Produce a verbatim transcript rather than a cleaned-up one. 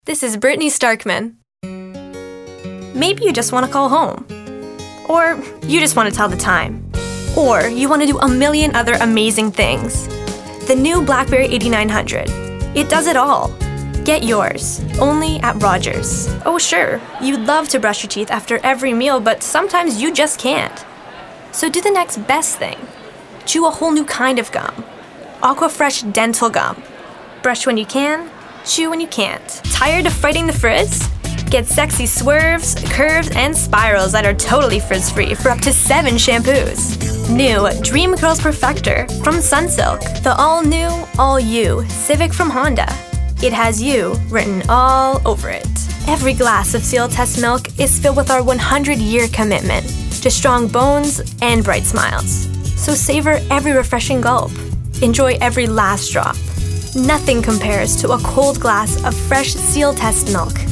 This is Brittany Starkman. Maybe you just want to call home. Or you just want to tell the time. Or you want to do a million other amazing things. The new BlackBerry eighty-nine hundred. It does it all. Get yours, only at Rogers. Oh sure, you'd love to brush your teeth after every meal, but sometimes you just can't. So do the next best thing. Chew a whole new kind of gum. Aquafresh Dental Gum. Brush when you can, chew when you can't. Tired of fighting the frizz? Get sexy swerves, curves, and spirals that are totally frizz-free for up to seven shampoos. New Dream Curls Perfector from Sunsilk. The all-new, all-you Civic from Honda. It has you written all over it. Every glass of Sealtest milk is filled with our one hundred year commitment to strong bones and bright smiles. So savor every refreshing gulp. Enjoy every last drop. Nothing compares to a cold glass of fresh Sealtest milk.